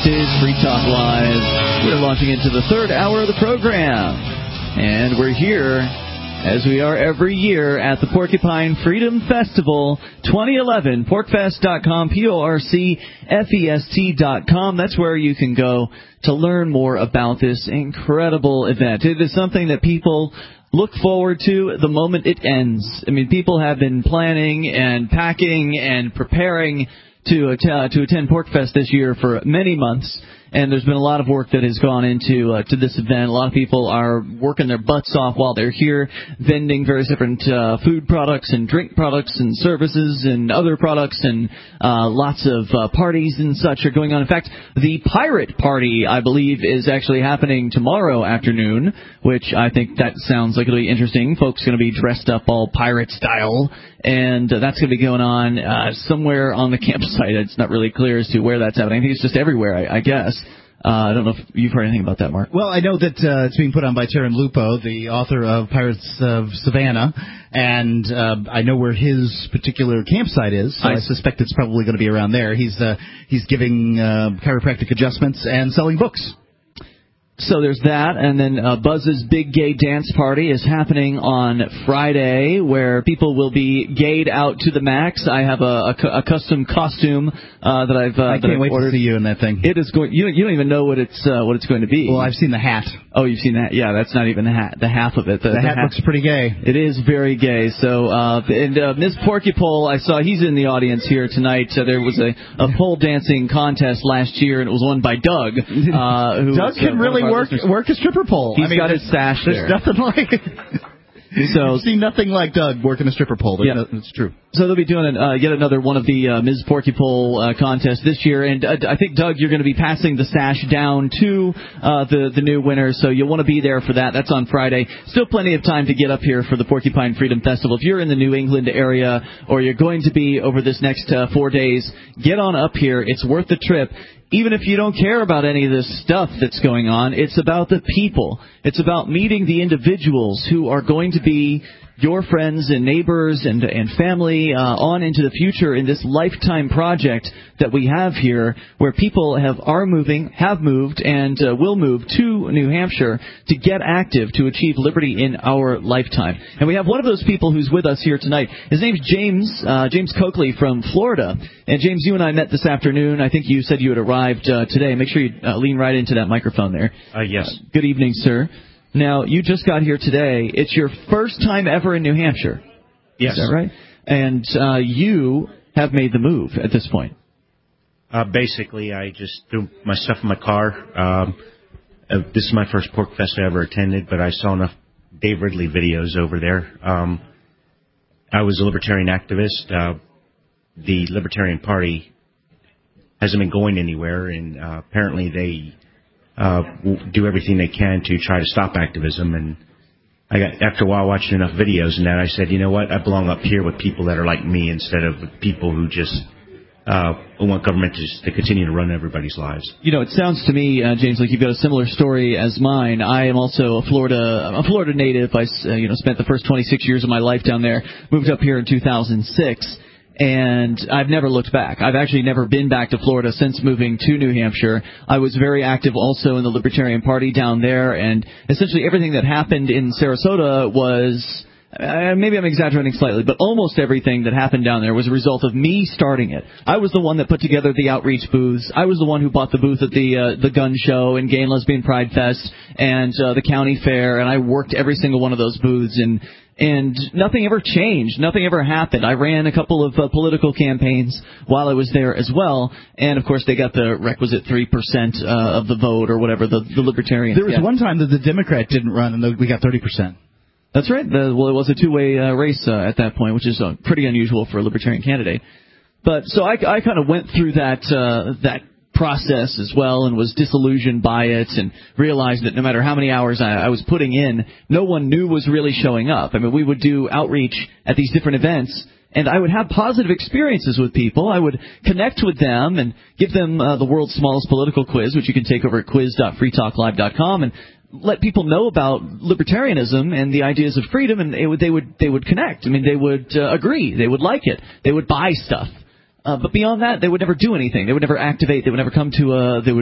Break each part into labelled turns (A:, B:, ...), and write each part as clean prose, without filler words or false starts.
A: is Free Talk Live. We're launching into the third hour of the program. And we're here, as we are every year, at the Porcupine Freedom Festival 2011. Porcfest.com, PORCFEST.com. That's where you can go to learn more about this incredible event. It is something that people look forward to the moment it ends. I mean, people have been planning and packing and preparing to attend PorcFest this year for many months, and there's been a lot of work that has gone into to this event. A lot of people are working their butts off while they're here, vending various different food products and drink products and services and other products, and lots of parties and such are going on. In fact, the Pirate Party, I believe, is actually happening tomorrow afternoon, which I think that sounds like it'll be interesting. Folks going to be dressed up all pirate style, and that's going to be going on somewhere on the campsite. It's not really clear as to where that's happening. I think it's just everywhere, I guess. I don't know if you've heard anything about that, Mark.
B: Well, I know that it's being put on by Taryn Lupo, the author of Pirates of Savannah, and I know where his particular campsite is, so I suspect it's probably going to be around there. He's giving chiropractic adjustments and selling books.
A: So there's that, and then Buzz's Big Gay Dance Party is happening on Friday, where people will be gayed out to the max. I have a custom costume that I've
B: I can't wait to see you in that thing.
A: It is going. You don't even know what it's going to be.
B: Well, I've seen the hat.
A: Oh, you've seen that? Yeah, that's not even the hat. The half of it.
B: The hat looks pretty gay.
A: It is very gay. So, and Ms. Porcupole, I saw he's in the audience here tonight. There was a pole dancing contest last year, and it was won by Doug.
B: Doug can really work a stripper pole.
A: He's got his sash there.
B: There's nothing like it.
A: So,
B: I've seen nothing like Doug working a stripper pole. It's true.
A: So they'll be doing yet another one of the Ms. Porcupole contests this year, and I think, Doug, you're going to be passing the sash down to the new winner, so you'll want to be there for that. That's on Friday. Still plenty of time to get up here for the Porcupine Freedom Festival. If you're in the New England area or you're going to be over this next 4 days, get on up here. It's worth the trip. Even if you don't care about any of this stuff that's going on, it's about the people. It's about meeting the individuals who are going to be your friends and neighbors and family on into the future in this lifetime project that we have here, where people have moved, and will move to New Hampshire to get active to achieve liberty in our lifetime. And we have one of those people who's with us here tonight. His name's James Coakley from Florida. And James, you and I met this afternoon. I think you said you had arrived today. Make sure you lean right into that microphone there.
C: Yes.
A: Good evening, sir. Now, you just got here today. It's your first time ever in New Hampshire.
C: Yes.
A: Is that right? And you have made the move at this point.
C: Basically, I just threw my stuff in my car. This is my first PorcFest I ever attended, but I saw enough Dave Ridley videos over there. I was a libertarian activist. The Libertarian Party hasn't been going anywhere, and apparently they do everything they can to try to stop activism. And after a while watching enough videos and that, I said, you know what, I belong up here with people that are like me instead of with people who just want government to continue to run everybody's lives.
A: You know, it sounds to me, James, like you've got a similar story as mine. I am also a Florida native. I spent the first 26 years of my life down there, moved up here in 2006. And I've never looked back. I've actually never been back to Florida since moving to New Hampshire. I was very active also in the Libertarian Party down there, and essentially everything that happened in Sarasota was, maybe I'm exaggerating slightly, but almost everything that happened down there was a result of me starting it. I was the one that put together the outreach booths. I was the one who bought the booth at the gun show and Gay and Lesbian Pride Fest and the county fair, and I worked every single one of those booths, and nothing ever changed. Nothing ever happened. I ran a couple of political campaigns while I was there as well. And, of course, they got the requisite 3% of the vote or whatever the Libertarians
B: There was one time that the Democrat didn't run and we got 30%.
A: That's right. Well, it was a two-way race at that point, which is pretty unusual for a Libertarian candidate. But so I kind of went through that process as well and was disillusioned by it and realized that no matter how many hours I was putting in, no one new was really showing up. I mean, we would do outreach at these different events, and I would have positive experiences with people. I would connect with them and give them the world's smallest political quiz, which you can take over at quiz.freetalklive.com, and let people know about libertarianism and the ideas of freedom, and they would connect. I mean, they would agree. They would like it. They would buy stuff. But beyond that, they would never do anything. They would never activate. They would never come to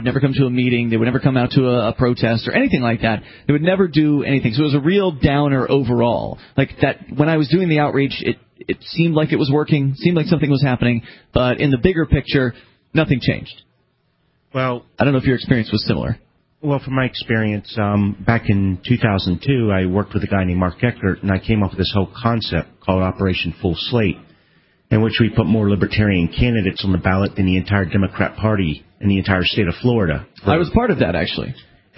A: a meeting. They would never come out to a protest or anything like that. They would never do anything. So it was a real downer overall. Like that, when I was doing the outreach, it seemed like it was working, seemed like something was happening. But in the bigger picture, nothing changed.
C: Well,
A: I don't know if your experience was similar.
C: Well, from my experience, back in 2002, I worked with a guy named Mark Eckert, and I came up with this whole concept called Operation Full Slate, in which we put more libertarian candidates on the ballot than the entire Democrat Party in the entire state of Florida.
A: I was part of that, actually.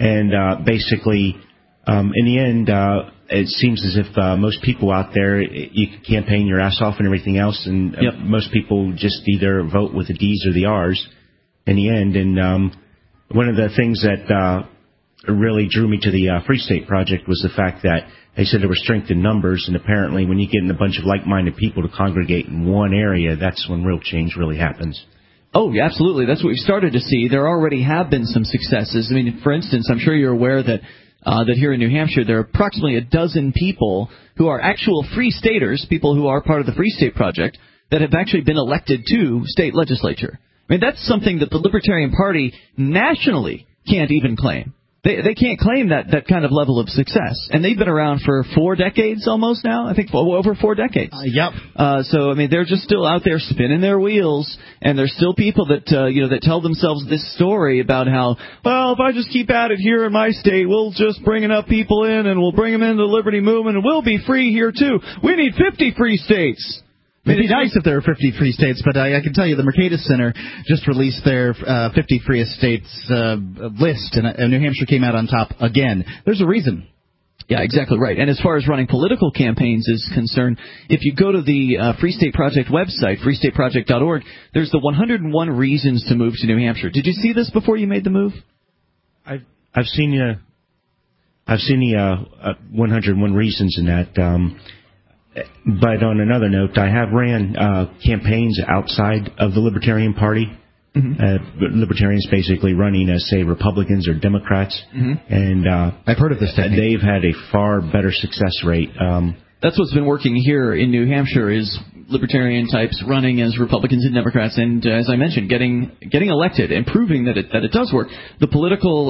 C: And basically, in the end, it seems as if most people out there, you can campaign your ass off and everything else, and most people just either vote with the D's or the R's in the end. And one of the things that really drew me to the Free State Project was the fact that they said there were strength in numbers, and apparently when you get in a bunch of like-minded people to congregate in one area, that's when real change really happens.
A: Oh, yeah, absolutely. That's what we've started to see. There already have been some successes. I mean, for instance, I'm sure you're aware that here in New Hampshire there are approximately a dozen people who are actual Free Staters, people who are part of the Free State Project, that have actually been elected to state legislature. I mean, that's something that the Libertarian Party nationally can't even claim. They can't claim that kind of level of success. And they've been around for 4 decades almost now. I think over 4 decades.
B: Yep.
A: So, I mean, they're just still out there spinning their wheels. And there's still people that, that tell themselves this story about how, well, if I just keep at it here in my state, we'll just bring enough people in and we'll bring them into the liberty movement and we'll be free here too. We need 50 free states.
B: It'd be nice if there were 50 free states, but I can tell you the Mercatus Center just released their 50 free states list, and New Hampshire came out on top again. There's a reason.
A: Yeah, exactly right. And as far as running political campaigns is concerned, if you go to the Free State Project website, freestateproject.org, there's the 101 reasons to move to New Hampshire. Did you see this before you made the move?
C: I've seen the 101 reasons in that. But on another note, I have ran campaigns outside of the Libertarian Party. Mm-hmm. Libertarians basically running as, say, Republicans or Democrats. Mm-hmm. And
B: I've heard of this technique.
C: They've had a far better success rate.
A: That's what's been working here in New Hampshire is Libertarian types running as Republicans and Democrats, and as I mentioned, getting elected and proving that it does work. The political,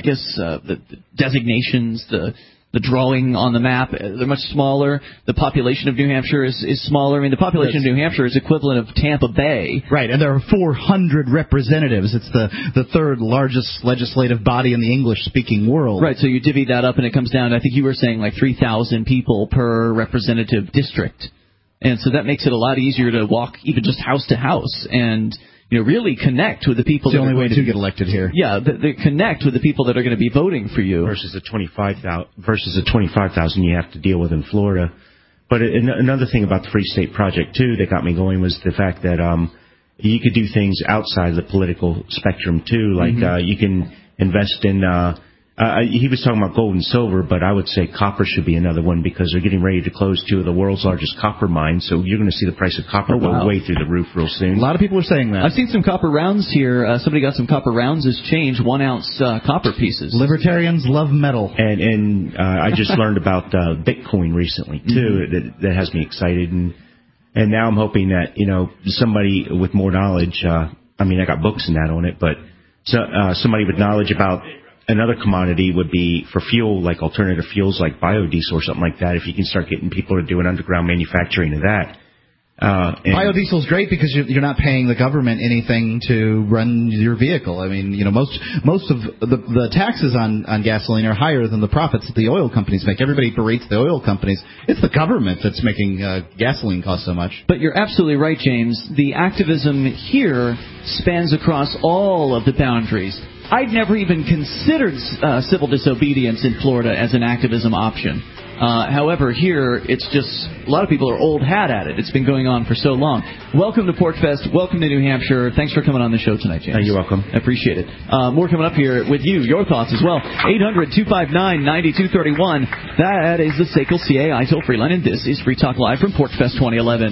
A: the designations, the drawing on the map, they're much smaller. The population of New Hampshire is smaller. I mean, the population of New Hampshire is equivalent of Tampa Bay.
B: Right, and there are 400 representatives. It's the third largest legislative body in the English-speaking world.
A: Right, so you divvy that up, and it comes down, I think you were saying, like 3,000 people per representative district. And so that makes it a lot easier to walk even just house to house and really connect with the people.
B: It's the only way to get elected here.
A: Yeah, they connect with the people that are going to be voting for you.
C: Versus the 25,000 you have to deal with in Florida. But another thing about the Free State Project, too, that got me going was the fact that you could do things outside the political spectrum, too. Like you can invest in... he was talking about gold and silver, but I would say copper should be another one because they're getting ready to close 2 of the world's largest copper mines. So you're going to see the price of copper go way through the roof real soon.
B: A lot of people are saying that.
A: I've seen some copper rounds here. Somebody got some copper rounds as change, 1-ounce copper pieces.
B: Libertarians love metal.
C: And I just learned about Bitcoin recently, too. That has me excited. And now I'm hoping that, somebody with more knowledge, I got books and that on it, but somebody with knowledge about another commodity would be for fuel, like alternative fuels like biodiesel or something like that, if you can start getting people to do an underground manufacturing of that.
B: Biodiesel is great because you're not paying the government anything to run your vehicle. I mean, most of the taxes on gasoline are higher than the profits that the oil companies make. Everybody berates the oil companies. It's the government that's making gasoline cost so much.
A: But you're absolutely right, James. The activism here spans across all of the boundaries. I'd never even considered civil disobedience in Florida as an activism option. However, here, it's just, a lot of people are old hat at it. It's been going on for so long. Welcome to PorcFest. Welcome to New Hampshire. Thanks for coming on the show tonight, James.
C: You're welcome.
A: I appreciate it. More coming up here with you, your thoughts as well. 800-259-9231. That is the SACL CAI toll-free line, and this is Free Talk Live from PorcFest 2011.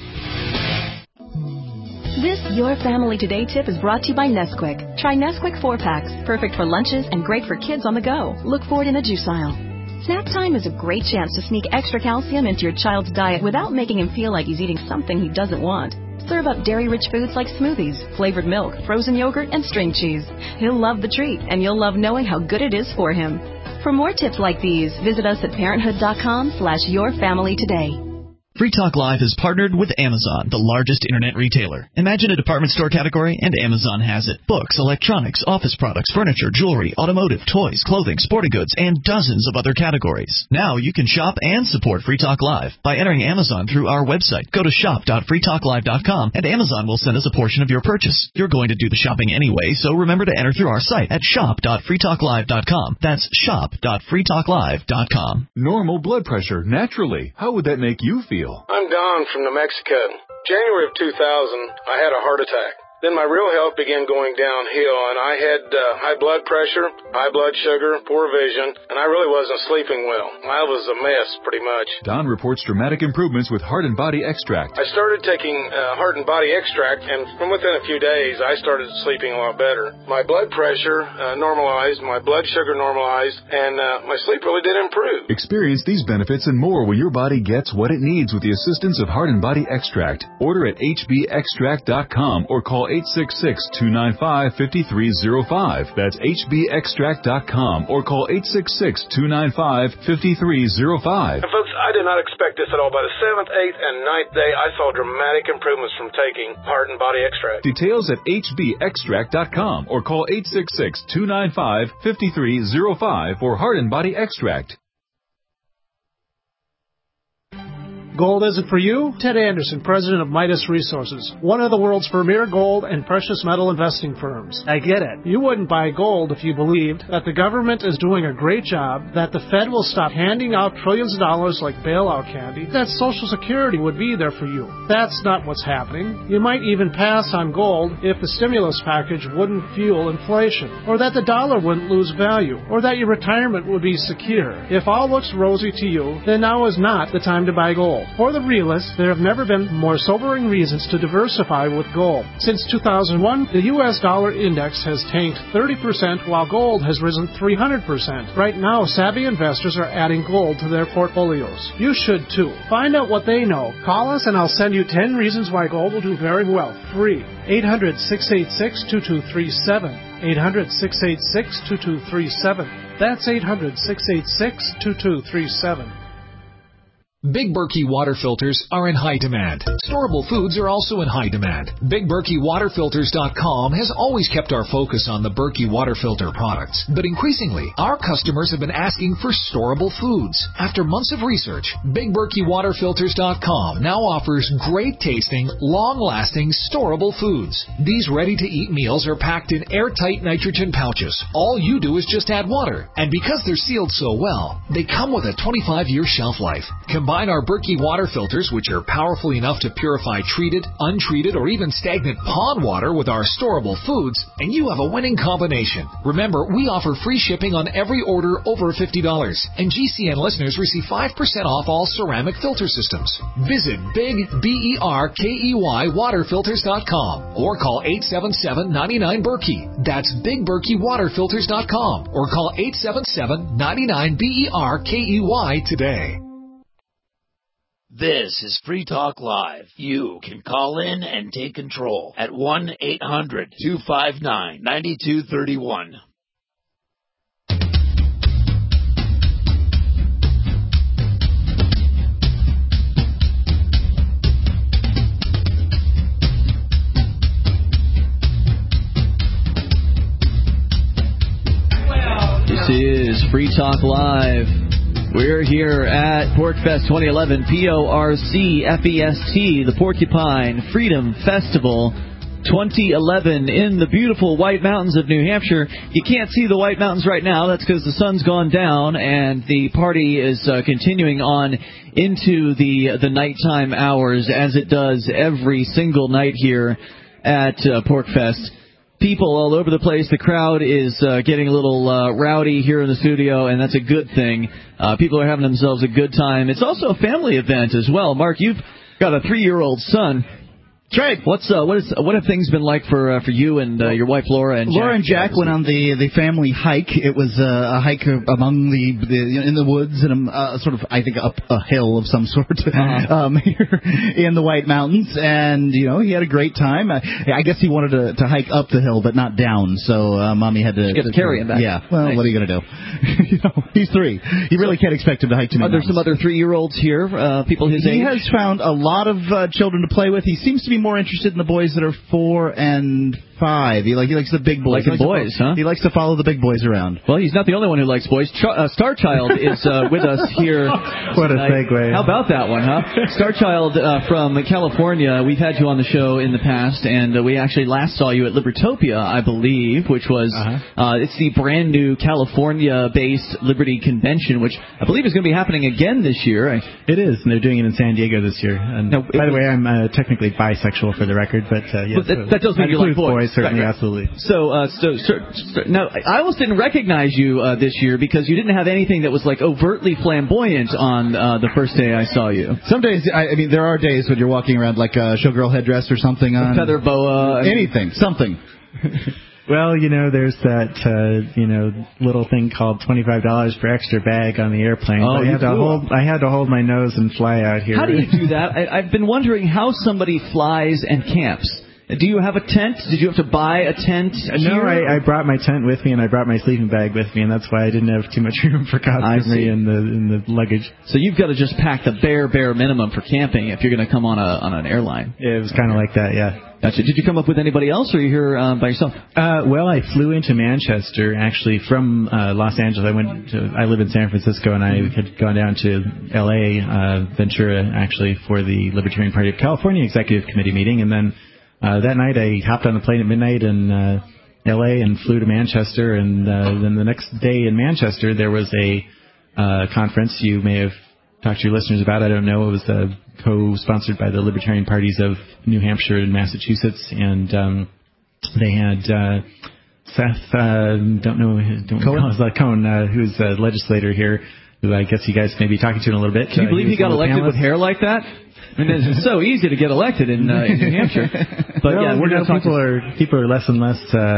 D: This Your Family Today tip is brought to you by Nesquik. Try Nesquik 4-packs, perfect for lunches and great for kids on the go. Look for it in a juice aisle. Snack time is a great chance to sneak extra calcium into your child's diet without making him feel like he's eating something he doesn't want. Serve up dairy-rich foods like smoothies, flavored milk, frozen yogurt, and string cheese. He'll love the treat, and you'll love knowing how good it is for him. For more tips like these, visit us at parenthood.com/yourfamilytoday.
E: Free Talk Live is partnered with Amazon, the largest internet retailer. Imagine a department store category, and Amazon has it. Books, electronics, office products, furniture, jewelry, automotive, toys, clothing, sporting goods, and dozens of other categories. Now you can shop and support Free Talk Live by entering Amazon through our website. Go to shop.freetalklive.com, and Amazon will send us a portion of your purchase. You're going to do the shopping anyway, so remember to enter through our site at shop.freetalklive.com. That's shop.freetalklive.com.
F: Normal blood pressure, naturally. How would that make you feel?
G: I'm Don from New Mexico. January of 2000, I had a heart attack. Then my real health began going downhill, and I had high blood pressure, high blood sugar, poor vision, and I really wasn't sleeping well. I was a mess, pretty much.
F: Don reports dramatic improvements with Heart and Body Extract.
G: I started taking Heart and Body Extract, and from within a few days, I started sleeping a lot better. My blood pressure normalized, my blood sugar normalized, and my sleep really did improve.
F: Experience these benefits and more when your body gets what it needs with the assistance of Heart and Body Extract. Order at hbextract.com or call 866-295-5305. That's hbextract.com or call 866-295-5305.
G: And folks, I did not expect this at all. By the 7th, 8th, and 9th day, I saw dramatic improvements from taking Heart and Body Extract.
F: Details at hbextract.com or call 866-295-5305 for Heart and Body Extract.
H: Gold isn't for you? Ted Anderson, president of Midas Resources, one of the world's premier gold and precious metal investing firms. I get it. You wouldn't buy gold if you believed that the government is doing a great job, that the Fed will stop handing out trillions of dollars like bailout candy, that Social Security would be there for you. That's not what's happening. You might even pass on gold if the stimulus package wouldn't fuel inflation, or that the dollar wouldn't lose value, or that your retirement would be secure. If all looks rosy to you, then now is not the time to buy gold. For the realists, there have never been more sobering reasons to diversify with gold. Since 2001, the U.S. dollar index has tanked 30%, while gold has risen 300%. Right now, savvy investors are adding gold to their portfolios. You should too. Find out what they know. Call us and I'll send you 10 reasons why gold will do very well. Free. 800-686-2237. 800-686-2237. That's 800-686-2237.
I: Big Berkey water filters are in high demand. Storable foods are also in high demand. BigBerkeyWaterFilters.com has always kept our focus on the Berkey water filter products, but increasingly, our customers have been asking for storable foods. After months of research, BigBerkeyWaterFilters.com now offers great-tasting, long-lasting, storable foods. These ready-to-eat meals are packed in airtight nitrogen pouches. All you do is just add water, and because they're sealed so well, they come with a 25-year shelf life. Combine our Berkey water filters, which are powerful enough to purify treated, untreated, or even stagnant pond water with our storable foods, and you have a winning combination. Remember, we offer free shipping on every order over $50, and GCN listeners receive 5% off all ceramic filter systems. Visit BigBerkeyWaterFilters.com or call 877-99-BERKEY. That's BigBerkeyWaterFilters.com or call 877-99-BERKEY today.
J: This is Free Talk Live. You can call in and take control at 1-800-259-9231.
A: This is Free Talk Live. We're here at PorcFest 2011, PORCFEST, the Porcupine Freedom Festival 2011 in the beautiful White Mountains of New Hampshire. You can't see the White Mountains right now. That's because the sun's gone down, and the party is continuing on into the nighttime hours, as it does every single night here at PorcFest. People all over the place. The crowd is getting a little rowdy here in the studio, and that's a good thing. People are having themselves a good time. It's also a family event as well. Mark, you've got a 3-year-old son.
B: That's right.
A: What have things been like for you and your wife Laura and Jack?
B: Laura and Jack went on the family hike. It was a hike among in the woods and sort of, I think, up a hill of some sort here in the White Mountains. And he had a great time. I guess he wanted to hike up the hill but not down. So Mommy had to
A: carry him back.
B: Yeah. Well,
A: nice.
B: What are you going to do? He's 3. You really can't expect him to hike too many.
A: Are there some other 3-year-olds here? People his age.
B: He has found a lot of children to play with. He seems to be more interested in the boys that are 4 and 5. He likes the big boys. He likes to follow the big boys around.
A: Well, he's not the only one who likes boys. Starchild is with us here.
K: What a segue.
A: How about that one, huh? Starchild from California. We've had you on the show in the past, and we actually last saw you at Libertopia, I believe, which was it's the brand new California-based Liberty Convention, which I believe is going to be happening again this year.
K: It is, and they're doing it in San Diego this year. And by the way, I'm technically bisexual for the record, but yes,
A: that does mean you like boys.
K: Certainly, right. Absolutely.
A: So now, I almost didn't recognize you this year because you didn't have anything that was like overtly flamboyant on the first day I saw you.
B: Some days, there are days when you're walking around like a showgirl headdress or something on.
A: A feather boa.
B: Anything. Something.
K: Well, there's that, little thing called $25 per extra bag on the airplane.
A: Oh,
K: I had to hold my nose and fly out here.
A: How do you do that? I've been wondering how somebody flies and camps. Do you have a tent? Did you have to buy a tent?
K: No, I brought my tent with me, and I brought my sleeping bag with me, and that's why I didn't have too much room for costumery in the luggage.
A: So you've got to just pack the bare minimum for camping if you're going to come on an airline.
K: It was kind of like that, yeah.
A: Gotcha. Did you come up with anybody else, or are you here by yourself?
K: Well, I flew into Manchester, actually, from Los Angeles. I live in San Francisco, and I had gone down to L.A., Ventura, actually, for the Libertarian Party of California Executive Committee meeting, and then that night I hopped on the plane at midnight in L.A. and flew to Manchester, and then the next day in Manchester there was a conference you may have talked to your listeners about. I don't know. It was co-sponsored by the Libertarian parties of New Hampshire and Massachusetts, and they had Seth, Cohen, who's a legislator here, who I guess you guys may be talking to in a little bit.
A: Can you believe he got elected with hair like that? I mean, it's so easy to get elected in New Hampshire. But
K: people are less and less,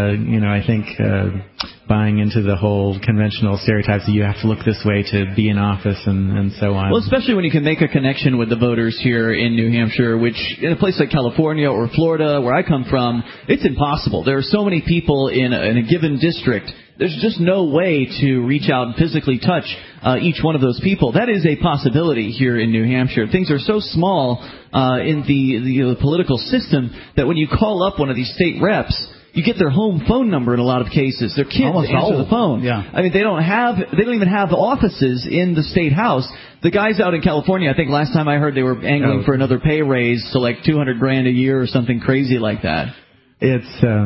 K: I think, buying into the whole conventional stereotypes that you have to look this way to be in office and so on.
A: Well, especially when you can make a connection with the voters here in New Hampshire, which in a place like California or Florida, where I come from, it's impossible. There are so many people in a given district. There's just no way to reach out and physically touch each one of those people. That is a possibility here in New Hampshire. Things are so small in the political system that when you call up one of these state reps, you get their home phone number in a lot of cases. Their kids answer the phone.
B: Yeah.
A: I mean, they don't even have offices in the state house. The guys out in California, I think last time I heard they were angling for another pay raise to like $200,000 a year or something crazy like that.
K: It's,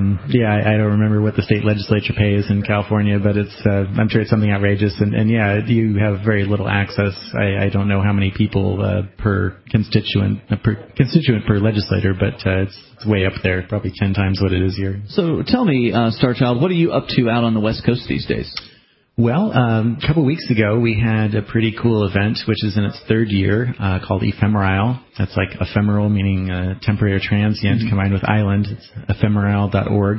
K: I don't remember what the state legislature pays in California, but it's, I'm sure it's something outrageous. And you have very little access. I don't know how many people per constituent per legislator, but it's way up there, probably 10 times what it is here.
A: So tell me, Starchild, what are you up to out on the West Coast these days?
K: Well, a couple of weeks ago, we had a pretty cool event, which is in its 3rd year, called Ephemerile. That's like ephemeral, meaning temporary or transient, combined with island. It's ephemerile.org.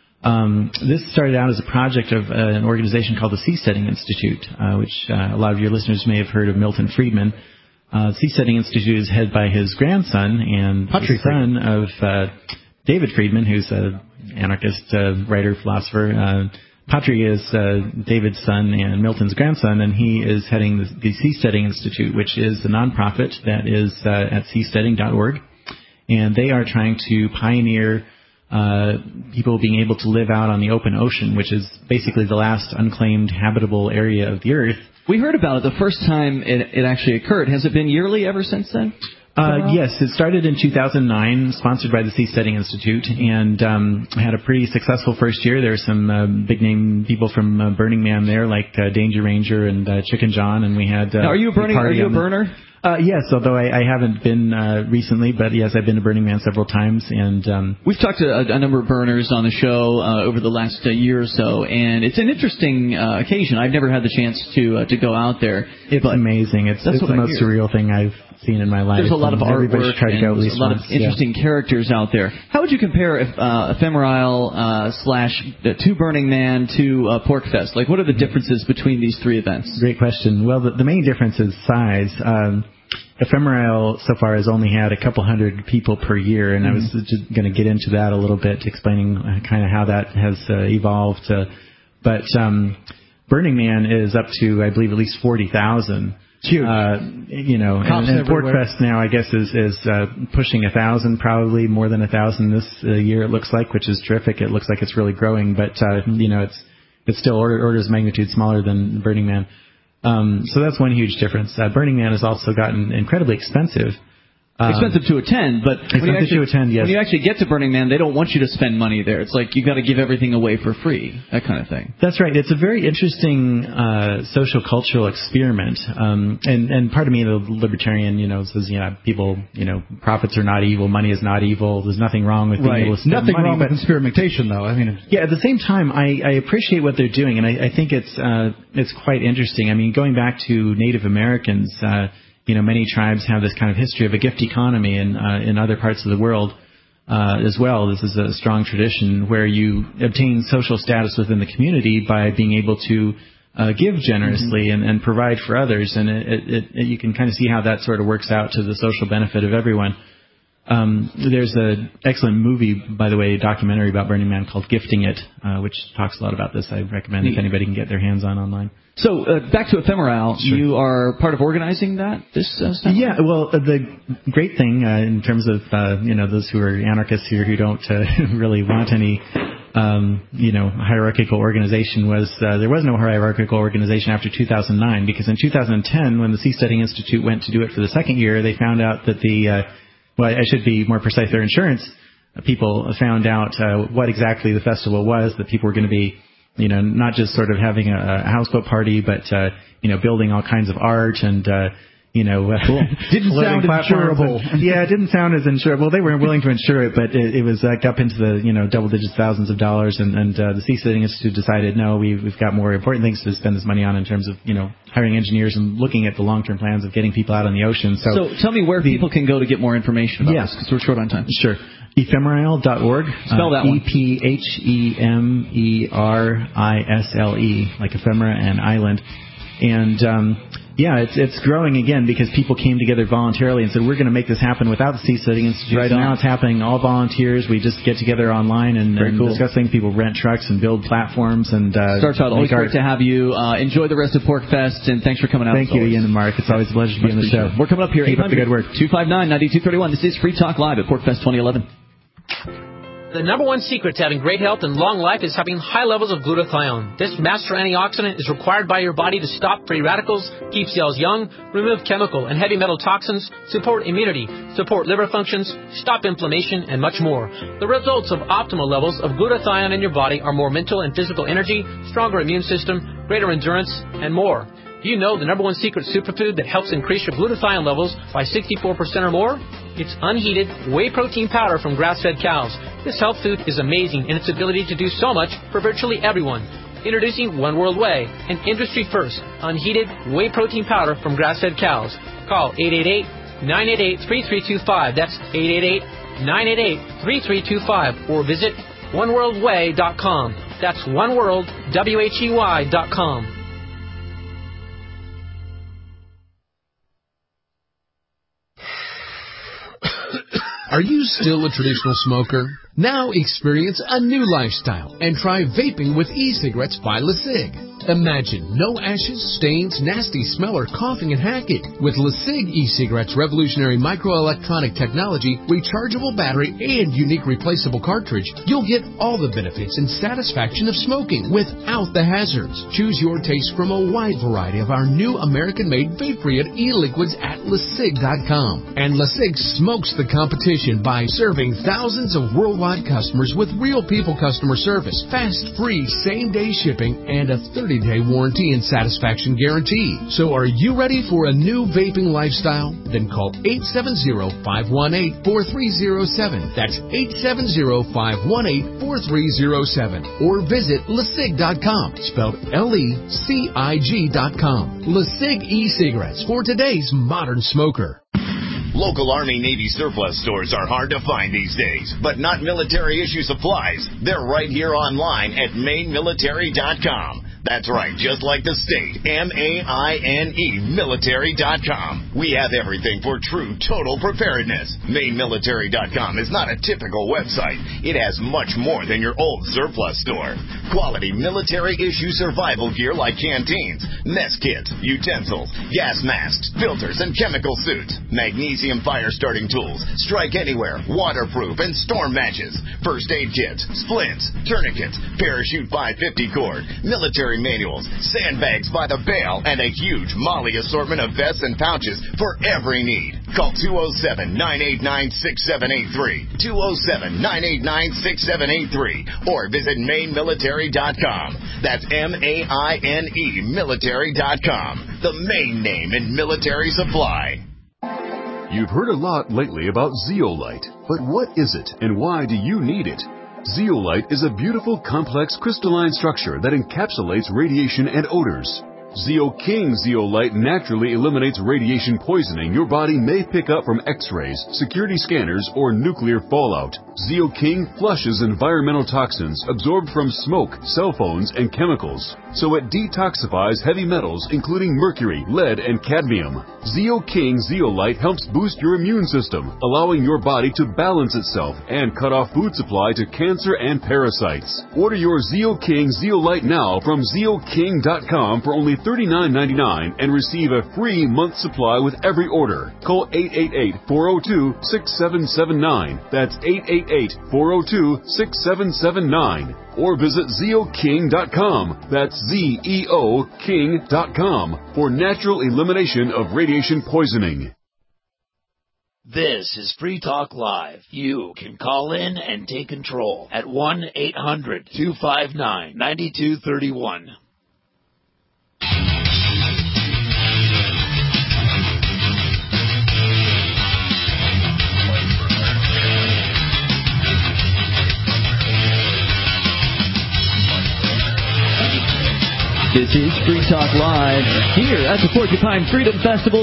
K: This started out as a project of an organization called the Seasteading Institute, which a lot of your listeners may have heard of Milton Friedman. Seasteading Institute is headed by his grandson and the son of David Friedman, who's an anarchist, writer, philosopher. Patri is David's son and Milton's grandson, and he is heading the Seasteading Institute, which is a nonprofit that is at seasteading.org. And they are trying to pioneer people being able to live out on the open ocean, which is basically the last unclaimed habitable area of the earth.
A: We heard about it the first time it actually occurred. Has it been yearly ever since then?
K: Yes, it started in 2009, sponsored by the Seasteading Institute, and had a pretty successful first year. There were some big-name people from Burning Man there, like Danger Ranger and Chicken John, and we had...
A: Now, are you a burner?
K: Yes, although I haven't been recently, but yes, I've been to Burning Man several times, and
A: we've talked to a number of burners on the show over the last year or so, and it's an interesting occasion. I've never had the chance to go out there.
K: It's amazing. It's the most surreal thing I've seen in my life.
A: There's a lot of artwork and a lot of interesting characters out there. How would you compare Ephemerisle to Burning Man to PorcFest? Like, what are the differences between these three events?
K: Great question. Well, the main difference is size. Ephemerisle so far has only had a couple hundred people per year, and I was just going to get into that a little bit, explaining kind of how that has evolved. But Burning Man is up to, I believe, at least 40,000.
B: Huge.
K: And PorcFest now, I guess, is pushing 1,000, probably more than 1,000 this year, it looks like, which is terrific. It looks like it's really growing, but, it's still orders of magnitude smaller than Burning Man. So that's one huge difference. Burning Man has also gotten incredibly expensive.
A: Expensive to attend, but when you actually get to Burning Man, they don't want you to spend money there. It's like you've got to give everything away for free, that kind of thing.
K: That's right. It's a very interesting social cultural experiment. And part of me, the libertarian, says, people, profits are not evil, money is not evil. There's nothing wrong with being able to spend
B: nothing
K: money.
B: Wrong with experimentation, though. I mean,
K: yeah. At the same time, I appreciate what they're doing, and I think it's quite interesting. I mean, going back to Native Americans. Many tribes have this kind of history of a gift economy in other parts of the world as well. This is a strong tradition where you obtain social status within the community by being able to give generously and provide for others. And you can kind of see how that sort of works out to the social benefit of everyone. There's an excellent movie, by the way, a documentary about Burning Man called Gifting It, which talks a lot about this. I recommend if anybody can get their hands on online.
A: So back to Ephemerisle, sure. You are part of organizing this stuff?
K: Yeah, well, the great thing in terms of those who are anarchists here who don't really want any hierarchical organization was there was no hierarchical organization after 2009, because in 2010, when the Seasteading Institute went to do it for the second year, they found out that I should be more precise, their insurance people found out what exactly the festival was, that people were going to be not just sort of having a houseboat party, but, building all kinds of art and,
B: cool. Didn't sound insurable.
K: Yeah, it didn't sound as insurable. Well, they were willing to insure it, but it was up into the, double digits, thousands of dollars. And the Seasteading Institute decided, no, we've got more important things to spend this money on in terms of, hiring engineers and looking at the long-term plans of getting people out on the ocean. So
A: tell me where people can go to get more information about this, because we're short on time.
K: Sure. Ephemerisle.org.
A: Spell that one.
K: EPHEMERISLE, like ephemera and island. And it's growing again because people came together voluntarily and said, we're going to make this happen without the Seasteading Institute.
A: Right.
K: So now it's happening, all volunteers. We just get together online and discuss things. People rent trucks and build platforms. And
A: Starchild, always great to have you. Enjoy the rest of PorcFest, and thanks for coming out.
K: Thank you, Ian and Mark. It's always a pleasure to be on the show.
A: We're coming up here.
K: Keep up the good work.
A: 259-9231. This is Free Talk Live at PorcFest 2011.
L: The number one secret to having great health and long life is having high levels of glutathione. This master antioxidant is required by your body to stop free radicals, keep cells young, remove chemical and heavy metal toxins, support immunity, support liver functions, stop inflammation, and much more. The results of optimal levels of glutathione in your body are more mental and physical energy, stronger immune system, greater endurance, and more. Do you know the number one secret superfood that helps increase your glutathione levels by 64% or more? It's unheated whey protein powder from grass-fed cows. This health food is amazing in its ability to do so much for virtually everyone. Introducing One World Whey, an industry-first, unheated whey protein powder from grass-fed cows. Call 888-988-3325. That's 888-988-3325. Or visit oneworldwhey.com. That's oneworldwhey.com.
M: Are you still a traditional smoker? Now experience a new lifestyle and try vaping with e-cigarettes by LeSig. Imagine no ashes, stains, nasty smell, or coughing and hacking. With LeSig e-cigarettes' revolutionary microelectronic technology, rechargeable battery, and unique replaceable cartridge, you'll get all the benefits and satisfaction of smoking without the hazards. Choose your taste from a wide variety of our new American-made vape-free e-liquids at LeSig.com. And LeSig smokes the competition by serving thousands of worldwide customers with real people customer service, fast, free, same-day shipping, and a 30 30-day warranty and satisfaction guarantee. So are you ready for a new vaping lifestyle? Then call 870-518-4307. That's 870-518-4307. Or visit LeSig.com, spelled LECIG.com. LeSig e-cigarettes for today's modern smoker.
N: Local Army Navy surplus stores are hard to find these days, but not military issue supplies. They're right here online at mainmilitary.com. That's right, just like the state, MAINE military.com. We have everything for true total preparedness. Mainmilitary.com is not a typical website. It has much more than your old surplus store. Quality military-issue survival gear like canteens, mess kits, utensils, gas masks, filters, and chemical suits, magnesium fire-starting tools, strike anywhere, waterproof, and storm matches, first aid kits, splints, tourniquets, parachute 550 cord, military manuals, sandbags by the bale, and a huge Molly assortment of vests and pouches for every need. Call 207-989-6783, 207-989-6783, or visit mainmilitary.com. That's MAINE military.com, the main name in military supply.
F: You've heard a lot lately about Zeolite, but what is it and why do you need it? Zeolite is a beautiful, complex crystalline structure that encapsulates radiation and odors. ZeoKing Zeolite naturally eliminates radiation poisoning your body may pick up from X-rays, security scanners, or nuclear fallout. ZeoKing flushes environmental toxins absorbed from smoke, cell phones, and chemicals, so it detoxifies heavy metals including mercury, lead, and cadmium. ZeoKing Zeolite helps boost your immune system, allowing your body to balance itself and cut off food supply to cancer and parasites. Order your ZeoKing Zeolite now from ZeoKing.com for only $39.99 and receive a free month supply with every order. Call 888-402-6779. That's 888-402-6779. Or visit ZeoKing.com. That's ZeoKing.com for natural elimination of radiation poisoning.
J: This is Free Talk Live. You can call in and take control at 1-800-259-9231.
A: This is Free Talk Live here at the Porcupine Freedom Festival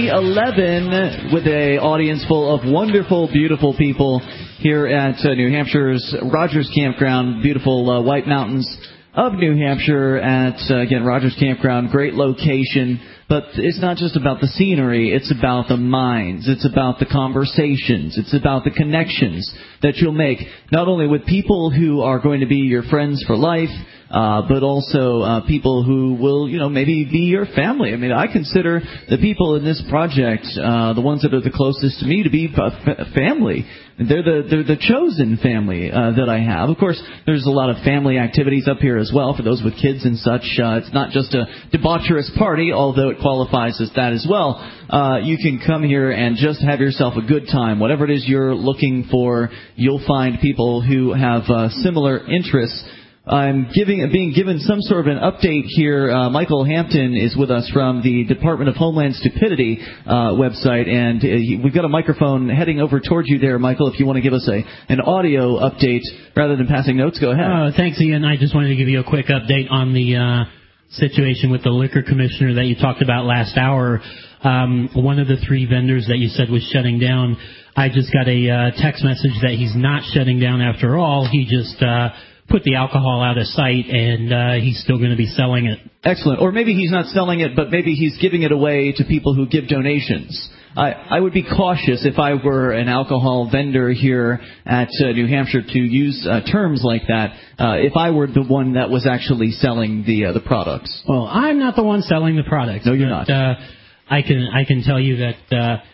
A: 2011 with an audience full of wonderful, beautiful people here at New Hampshire's Rogers Campground, beautiful White Mountains of New Hampshire at, again, Rogers Campground, great location. But it's not just about the scenery, it's about the minds, it's about the conversations, it's about the connections that you'll make, not only with people who are going to be your friends for life, but also people who will, maybe be your family. I mean, I consider the people in this project, the ones that are the closest to me, to be family. They're the chosen family that I have. Of course, there's a lot of family activities up here as well for those with kids and such. It's not just a debaucherous party, although it qualifies as that as well. You can come here and just have yourself a good time. Whatever it is you're looking for, you'll find people who have similar interests. I'm being given some sort of an update here. Michael Hampton is with us from the Department of Homeland Stupidity website, and we've got a microphone heading over towards you there, Michael, if you want to give us an audio update rather than passing notes. Go ahead.
O: Thanks, Ian. I just wanted to give you a quick update on the situation with the liquor commissioner that you talked about last hour. One of the 3 vendors that you said was shutting down, I just got a text message that he's not shutting down after all. He just put the alcohol out of sight, and he's still going to be selling it.
A: Excellent. Or maybe he's not selling it, but maybe he's giving it away to people who give donations. I would be cautious if I were an alcohol vendor here at New Hampshire to use terms like that if I were the one that was actually selling the products.
O: Well, I'm not the one selling the products.
A: No, you're not.
O: I can tell you that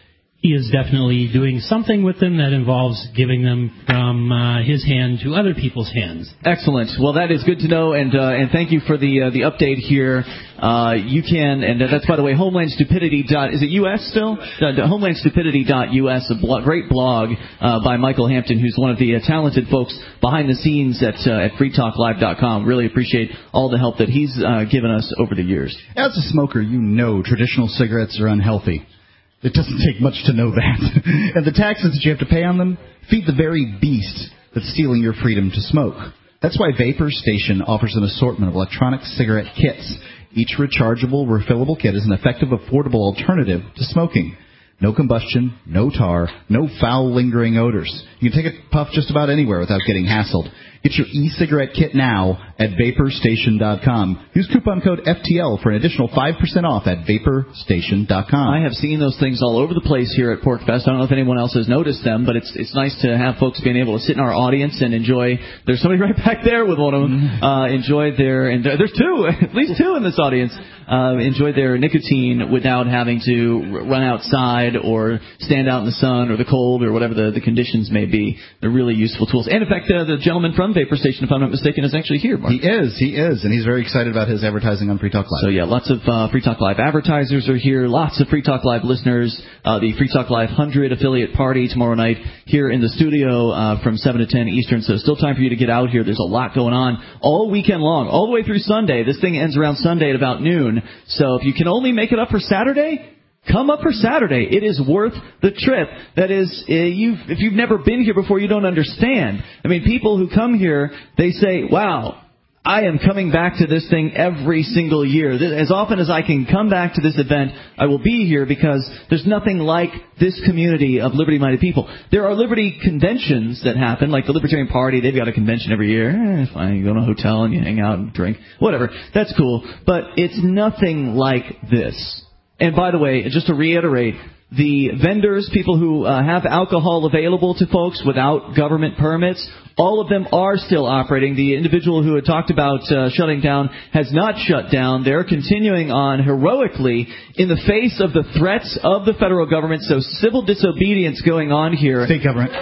O: he is definitely doing something with them that involves giving them from his hand to other people's hands.
A: Excellent. Well, that is good to know, and thank you for the update here. You can, and that's, by the way, homelandstupidity. Is it U.S. still? Homelandstupidity.us, a great blog by Michael Hampton, who's one of the talented folks behind the scenes at freetalklive.com. Really appreciate all the help that he's given us over the years.
B: As a smoker, you know traditional cigarettes are unhealthy. It doesn't take much to know that. And the taxes that you have to pay on them feed the very beast that's stealing your freedom to smoke. That's why Vapor Station offers an assortment of electronic cigarette kits. Each rechargeable, refillable kit is an effective, affordable alternative to smoking. No combustion, no tar, no foul, lingering odors. You can take a puff just about anywhere without getting hassled. Get your e-cigarette kit now at VaporStation.com. Use coupon code FTL for an additional 5% off at VaporStation.com.
A: I have seen those things all over the place here at PorcFest. I don't know if anyone else has noticed them, but it's nice to have folks being able to sit in our audience and enjoy. There's somebody right back there with one of them. Enjoy their, and there's two, at least two in this audience. Enjoy their nicotine without having to run outside or stand out in the sun or the cold or whatever the conditions may be. They're really useful tools. And in fact, the gentleman from Vapor Station, if I'm not mistaken, is actually here, Mark.
B: He is, and he's very excited about his advertising on Free Talk Live.
A: So yeah, lots of Free Talk Live advertisers are here, lots of Free Talk Live listeners. The Free Talk Live 100 affiliate party tomorrow night here in the studio from 7 to 10 Eastern, so still time for you to get out here. There's a lot going on all weekend long, all the way through Sunday. This thing ends around Sunday at about noon, so if you can only make it up for Saturday, come up for Saturday. It is worth the trip. That is, if you've never been here before, you don't understand. I mean, people who come here, they say, wow, I am coming back to this thing every single year. As often as I can come back to this event, I will be here because there's nothing like this community of liberty-minded people. There are liberty conventions that happen, like the Libertarian Party. They've got a convention every year. Fine, you go to a hotel and you hang out and drink. Whatever. That's cool. But it's nothing like this. And by the way, just to reiterate, the vendors, people who have alcohol available to folks without government permits, all of them are still operating. The individual who had talked about shutting down has not shut down. They're continuing on heroically in the face of the threats of the federal government. So civil disobedience going on here.
B: State government.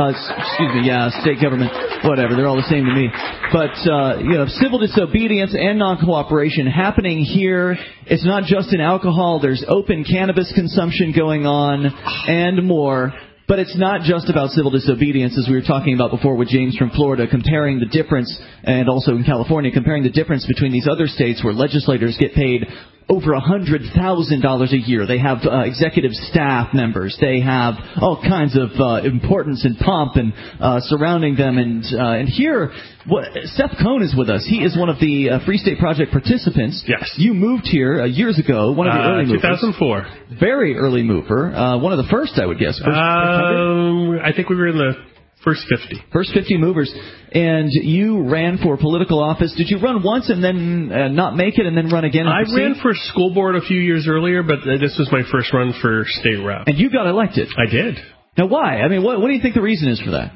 A: State government. Whatever. They're all the same to me. But, civil disobedience and non-cooperation happening here. It's not just in alcohol. There's open cannabis consumption going on and more. But it's not just about civil disobedience, as we were talking about before with James from Florida, comparing the difference, and also in California, comparing the difference between these other states where legislators get paid over $100,000 a year. They have executive staff members. They have all kinds of importance and pomp and surrounding them. And here, Seth Cohn is with us. He is one of the Free State Project participants.
P: Yes.
A: You moved here years ago. One of the early movers.
P: 2004.
A: Very early mover. One of the first, I would guess.
P: I think we were in the first 50.
A: First 50 movers. And you ran for political office. Did you run once and then not make it and then run again?
P: I ran for school board a few years earlier, but this was my first run for state rep.
A: And you got elected.
P: I did.
A: Now, why? I mean, what do you think the reason is for that?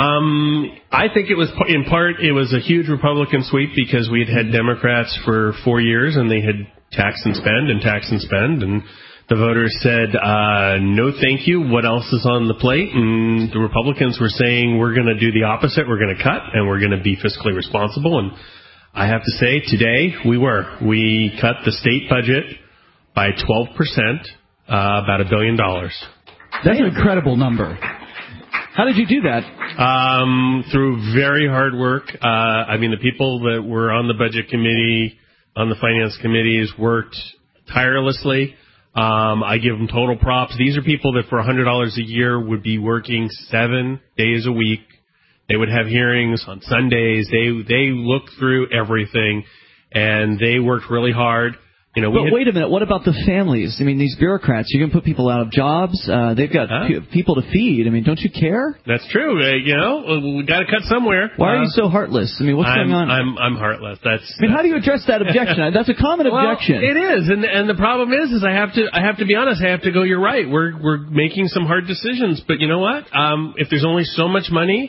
P: I think it was, in part, it was a huge Republican sweep because we'd had Democrats for 4 years and they had tax and spend. And the voters said, no thank you, what else is on the plate? And the Republicans were saying, we're going to do the opposite, we're going to cut, and we're going to be fiscally responsible. And I have to say, today, we cut the state budget by 12%, about $1 billion.
B: That's an incredible number.
A: How did you do that?
P: Through very hard work. The people that were on the budget committee, on the finance committees, worked tirelessly. I give them total props. These are people that for $100 a year would be working 7 days a week. They would have hearings on Sundays. They looked through everything, and they worked really hard. But
A: wait a minute. What about the families? I mean, these bureaucrats, you can put people out of jobs. They've got people to feed. I mean, don't you care?
P: That's true. We got to cut somewhere.
A: Why are you so heartless? I mean, what's going on?
P: I'm heartless.
A: How do you address that objection? That's a common objection.
P: It is, and the problem is I have to be honest. I have to go. You're right. We're making some hard decisions, but you know what? If there's only so much money,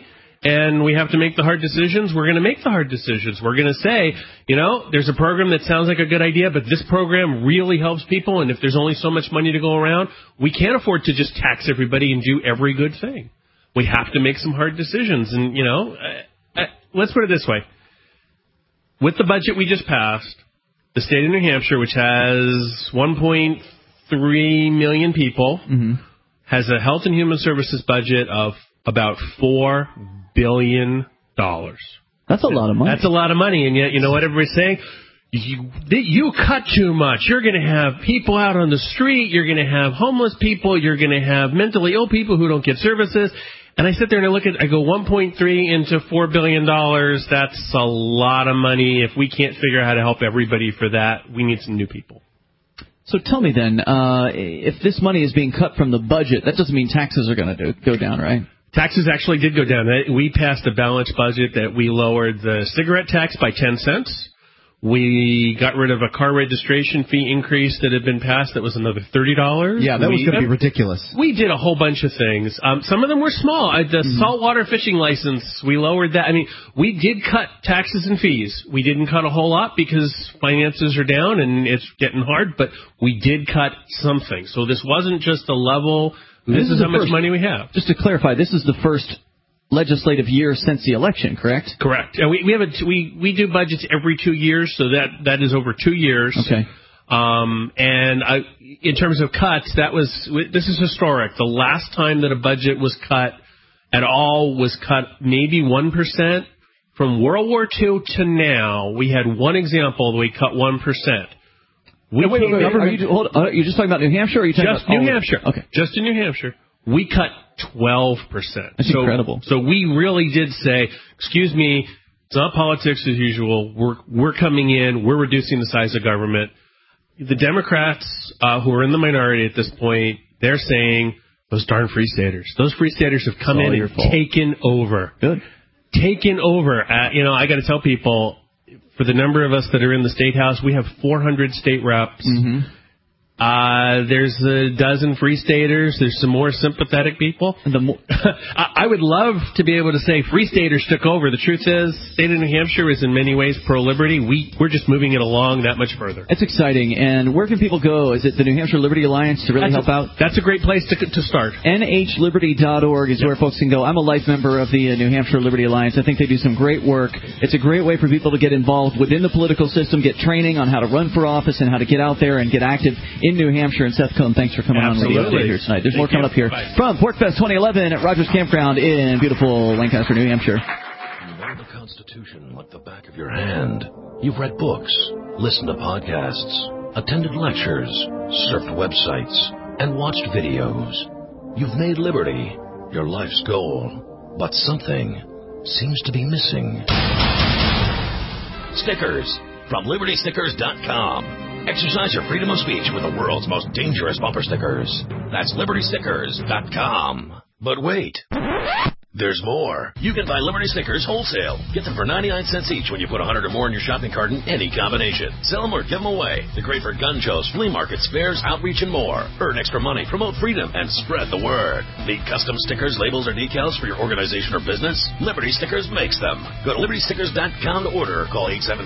P: and we have to make the hard decisions, we're going to make the hard decisions. We're going to say, there's a program that sounds like a good idea, but this program really helps people, and if there's only so much money to go around, we can't afford to just tax everybody and do every good thing. We have to make some hard decisions, and, let's put it this way. With the budget we just passed, the state of New Hampshire, which has 1.3 million people, has a Health and Human Services budget of about $4 billion.
A: That's a lot of money.
P: That's a lot of money, and yet, you know what everybody's saying? You cut too much. You're going to have people out on the street. You're going to have homeless people. You're going to have mentally ill people who don't get services. And I sit there and I go 1.3 into $4 billion. That's a lot of money. If we can't figure out how to help everybody for that, we need some new people.
A: So tell me then, if this money is being cut from the budget, that doesn't mean taxes are going to go down, right?
P: Taxes actually did go down. We passed a balanced budget that we lowered the cigarette tax by 10 cents. We got rid of a car registration fee increase that had been passed that was another $30.
B: Yeah, that was going to be ridiculous.
P: We did a whole bunch of things. Some of them were small. The saltwater fishing license, we lowered that. I mean, we did cut taxes and fees. We didn't cut a whole lot because finances are down and it's getting hard, but we did cut something. So this wasn't just a level, this is how much money we have.
A: Just to clarify, this is the first legislative year since the election, correct?
P: Correct. We do budgets every 2 years, so that is over 2 years.
A: Okay.
P: In terms of cuts, this is historic. The last time that a budget was cut at all was cut maybe 1%. From World War II to now, we had one example that we cut 1%.
A: Are you just talking about New Hampshire, or are you talking
P: just
A: about
P: New Hampshire?
A: Okay.
P: Just in New Hampshire, we cut 12%.
A: That's incredible.
P: So we really did say, excuse me, it's not politics as usual. We're coming in. We're reducing the size of government. The Democrats, who are in the minority at this point, they're saying, those darn free staters. Those free staters have come in and taken over.
A: Good.
P: Taken over. I got to tell people, for the number of us that are in the State House, we have 400 state reps. There's a dozen free staters. There's some more sympathetic people. I would love to be able to say free staters took over. The truth is, the state of New Hampshire is in many ways pro-liberty. We're just moving it along that much further.
A: It's exciting. And where can people go? Is it the New Hampshire Liberty Alliance to really help out?
P: That's a great place to start.
A: NHLiberty.org is where folks can go. I'm a life member of the New Hampshire Liberty Alliance. I think they do some great work. It's a great way for people to get involved within the political system, get training on how to run for office and how to get out there and get active in New Hampshire. And Seth Cohn, thanks for coming on Radio Update here tonight. There's more coming up here from PorcFest 2011 at Rogers Campground in beautiful Lancaster, New Hampshire.
Q: You know the Constitution like the back of your hand. You've read books, listened to podcasts, attended lectures, surfed websites, and watched videos. You've made liberty your life's goal, but something seems to be missing. Stickers from LibertyStickers.com. Exercise your freedom of speech with the world's most dangerous bumper stickers. That's LibertyStickers.com. But wait. There's more. You can buy Liberty Stickers wholesale. Get them for 99 cents each when you put 100 or more in your shopping cart in any combination. Sell them or give them away. They're great for gun shows, flea markets, fairs, outreach, and more. Earn extra money, promote freedom, and spread the word. Need custom stickers, labels, or decals for your organization or business? Liberty Stickers makes them. Go to LibertyStickers.com to order. Call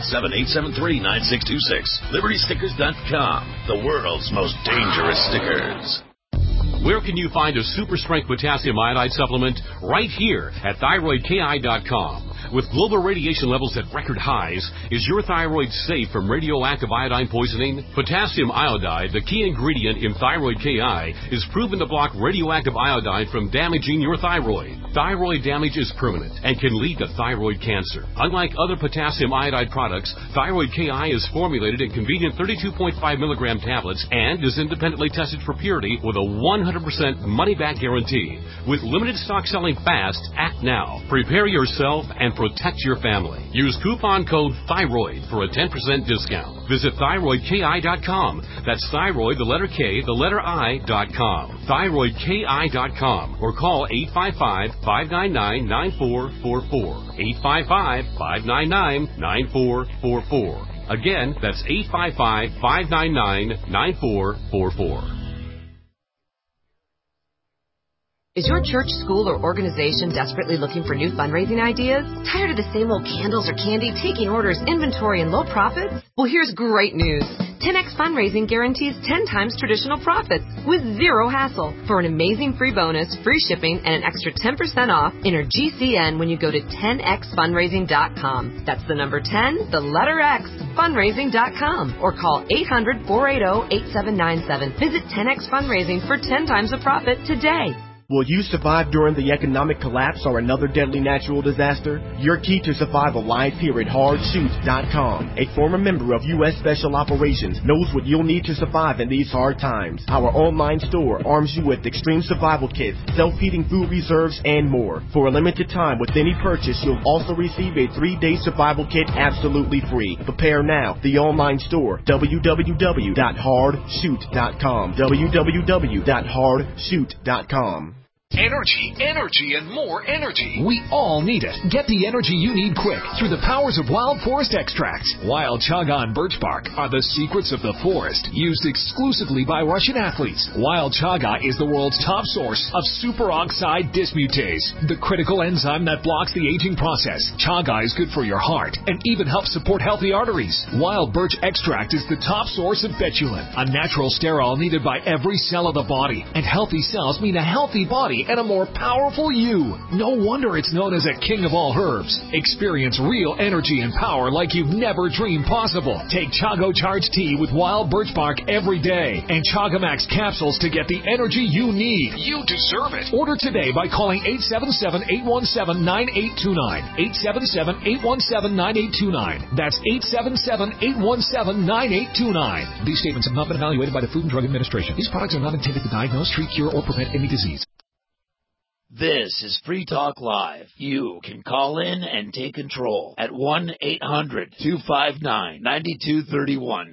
Q: 877-873-9626. LibertyStickers.com. The world's most dangerous stickers.
R: Where can you find a super strength potassium iodide supplement? Right here at ThyroidKI.com. With global radiation levels at record highs, is your thyroid safe from radioactive iodine poisoning? Potassium iodide, the key ingredient in Thyroid KI, is proven to block radioactive iodine from damaging your thyroid. Thyroid damage is permanent and can lead to thyroid cancer. Unlike other potassium iodide products, Thyroid KI is formulated in convenient 32.5 milligram tablets and is independently tested for purity with a 100% money-back guarantee. With limited stock selling fast, act now. Prepare yourself and protect your family. Use coupon code THYROID for a 10% discount. Visit ThyroidKI.com. That's thyroid, the letter K, the letter I.com. ThyroidKI.com. Or call 855-599-9444. 855-599-9444. Again, that's 855-599-9444.
S: Is your church, school, or organization desperately looking for new fundraising ideas? Tired of the same old candles or candy, taking orders, inventory, and low profits? Well, here's great news. 10X Fundraising guarantees 10 times traditional profits with zero hassle. For an amazing free bonus, free shipping, and an extra 10% off, enter GCN when you go to 10xfundraising.com. That's the number 10, the letter X, fundraising.com. Or call 800-480-8797. Visit 10X Fundraising for 10 times the profit today.
T: Will you survive during the economic collapse or another deadly natural disaster? Your key to survival lies here at HardShoot.com. A former member of U.S. Special Operations knows what you'll need to survive in these hard times. Our online store arms you with extreme survival kits, self-heating food reserves, and more. For a limited time, with any purchase, you'll also receive a 3-day survival kit absolutely free. Prepare now. The online store, www.hardshoot.com. www.hardshoot.com.
I: Energy, energy, and more energy. We all need it. Get the energy you need quick through the powers of Wild Forest Extracts. Wild Chaga and birch bark are the secrets of the forest, used exclusively by Russian athletes. Wild Chaga is the world's top source of superoxide dismutase, the critical enzyme that blocks the aging process. Chaga is good for your heart and even helps support healthy arteries. Wild birch extract is the top source of betulin, a natural sterol needed by every cell of the body. And healthy cells mean a healthy body and a more powerful you. No wonder it's known as a king of all herbs. Experience real energy and power like you've never dreamed possible. Take Chago Charge Tea with wild birch bark every day and Chaga Max capsules to get the energy you need. You deserve it. Order today by calling 877-817-9829. 877-817-9829. That's 877-817-9829. These statements have not been evaluated by the Food and Drug Administration. These products are not intended to diagnose, treat, cure, or prevent any disease.
J: This is Free Talk Live. You can call in and take control at 1-800-259-9231.